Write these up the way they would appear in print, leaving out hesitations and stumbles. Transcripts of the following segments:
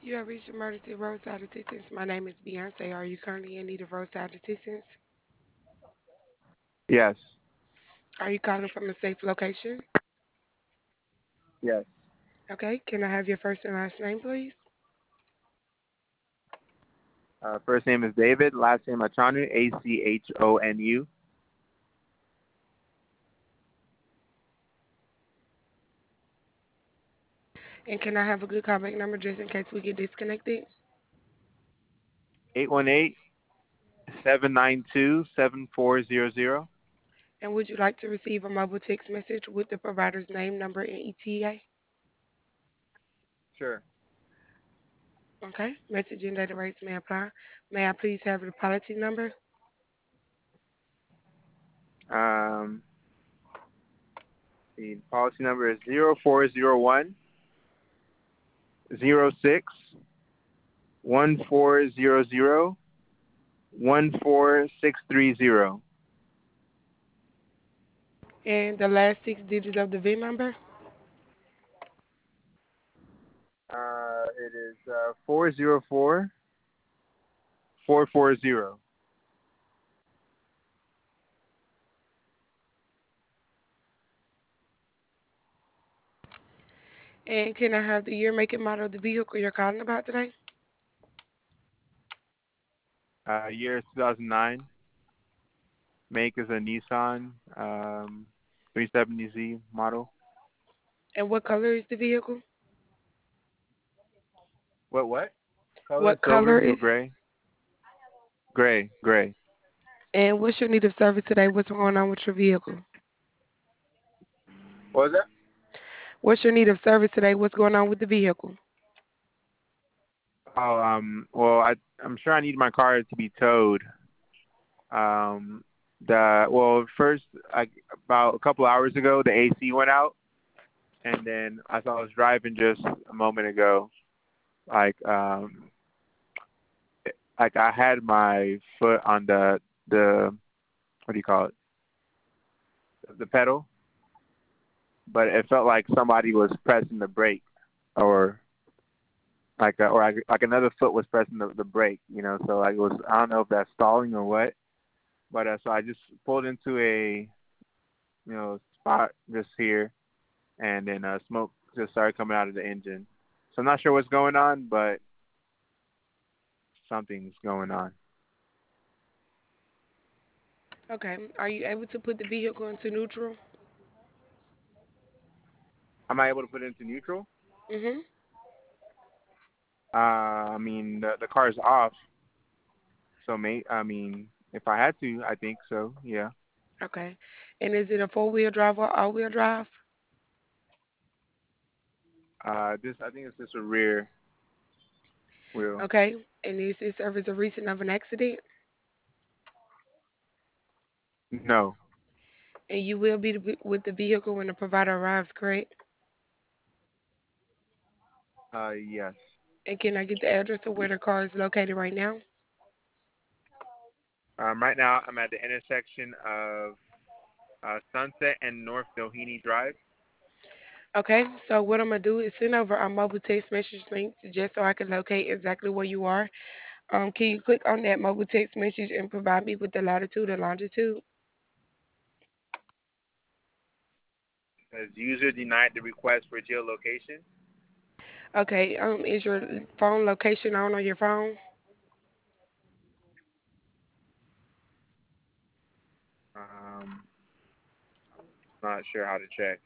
You have reached emergency roadside assistance. My name is Beyonce. Are you currently in need of roadside assistance? Yes. Are you calling from a safe location? Yes. Okay. Can I have your first and last name, please? First name is David. Last name Achonu. Achonu. And can I have a good callback number just in case we get disconnected? 818-792-7400. And would you like to receive a mobile text message with the provider's name, number, and ETA? Sure. Okay. Message and data rates may apply. May I please have the policy number? Um, the policy number is 0401-06-1400-14630. And the last six digits of the VIN number? It is 404440. And can I have the year, make, and model of the vehicle you're calling about today? Year is 2009. Make is a Nissan 370Z model. And what color is the vehicle? What? Color What silver color or is? gray? Gray. And what's your need of service today? What's going on with your vehicle? What was that? What's your need of service today? What's going on with the vehicle? Oh, well, I'm sure I need my car to be towed. First, about a couple hours ago, the AC went out, and then as I was driving just a moment ago, like, like I had my foot on the what do you call it? The pedal, but it felt like somebody was pressing the brake, or like another foot was pressing the brake, So like it was, I don't know if that's stalling or what, but so I just pulled into a spot just here, and then smoke just started coming out of the engine. So I'm not sure what's going on, but something's going on. Okay. Are you able to put the vehicle into neutral? Am I able to put it into neutral? Mm-hmm. I mean the car's off, so I mean if I had to, I think so. Yeah. Okay. And is it a four-wheel drive or all-wheel drive? This I think it's just a rear wheel. Okay. And is this service a recent of an accident? No. And you will be with the vehicle when the provider arrives, correct? Yes. And can I get the address of where the car is located right now? Right now I'm at the intersection of Sunset and North Doheny Drive. Okay. So what I'm gonna do is send over our mobile text message link just so I can locate exactly where you are. Can you click on that mobile text message and provide me with the latitude and longitude? Says user denied the request for geolocation. Okay. Is your phone location on your phone? Um, Not sure how to check.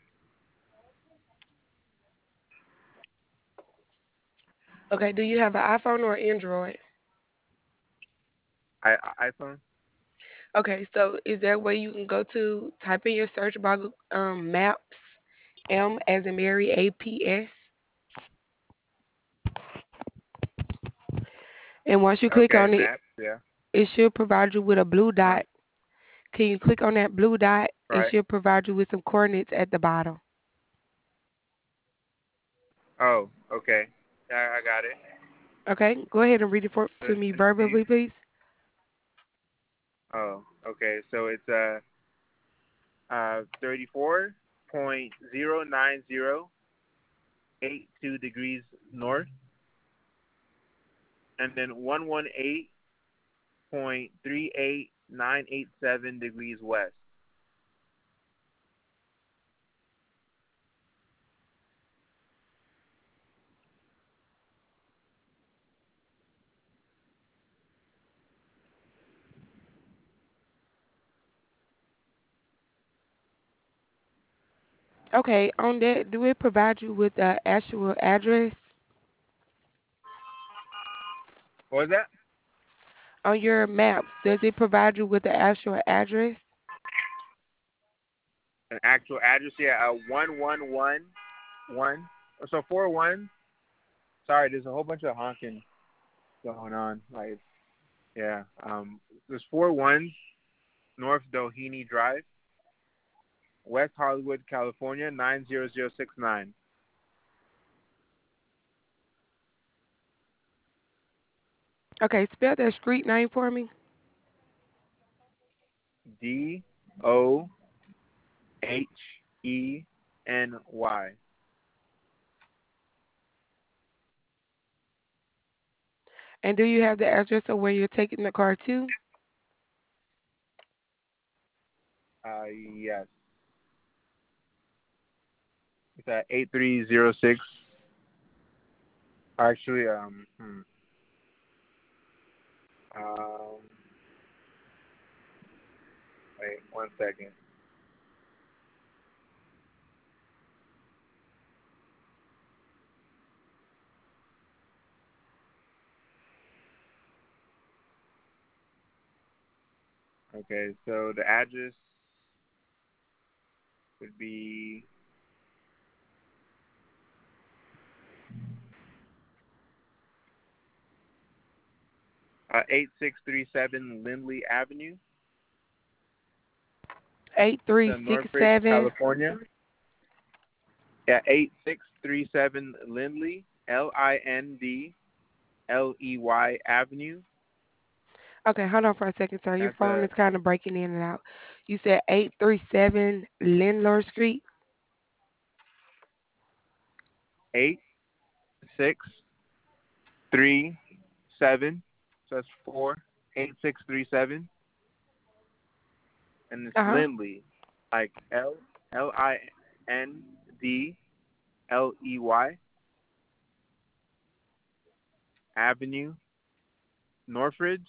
Okay. Do you have an iPhone or Android? iPhone. Okay. So is there a way you can go to type in your search bar, maps, M as in Mary, APS, and once you click Okay, on it, maps. Yeah. it should provide you with a blue Uh huh. dot. Can you click on that blue dot? It Right. should provide you with some coordinates at the bottom. Oh, okay. I got it. Okay. Go ahead and read it to me Let me see. verbally, please. Oh, okay. So it's 34.09082 degrees north. and then 118.38987 degrees west. Okay, on that, do it provide you with the actual address What was that? on your maps? Does it provide you with the actual address? An actual address here. 1111. So 4 1. Sorry, there's a whole bunch of honking going on. Like, yeah. There's 4 1 North Doheny Drive, West Hollywood, California 90069. Okay, spell that street name for me. Doheny. And do you have the address of where you're taking the car to? Yes. It's at 8306. Actually, um, wait 1 second. Okay, so the address would be 8637 Lindley Avenue, the Northridge, 8367. California. Yeah, 8637 Lindley, Lindley Avenue. Okay, hold on for a second, sir. Your That's phone is kind of breaking in and out. You said 837 Lindler Street. 8637. So that's 48637, and it's Uh-huh. Lindley, like Lindley Avenue, Northridge,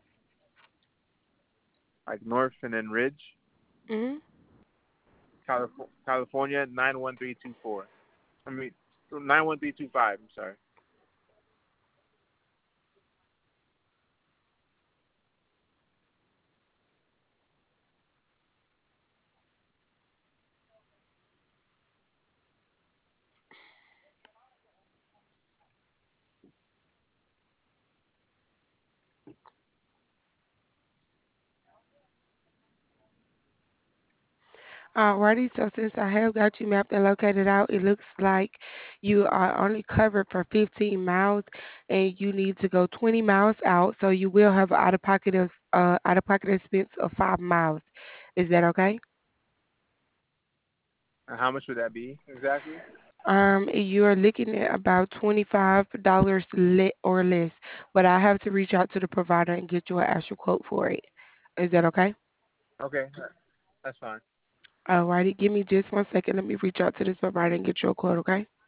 like North and then Ridge, Mhm. California 91324. I mean 91325. I'm sorry. Alrighty, so since I have got you mapped and located out, it looks like you are only covered for 15 miles and you need to go 20 miles out, so you will have out of pocket expense of 5 miles. Is that okay? And how much would that be exactly? You're looking at about $25 or less, but I have to reach out to the provider and get you an actual quote for it. Is that okay? Okay, that's fine. Alrighty, give me just 1 second. Let me reach out to this provider and get you a quote, okay?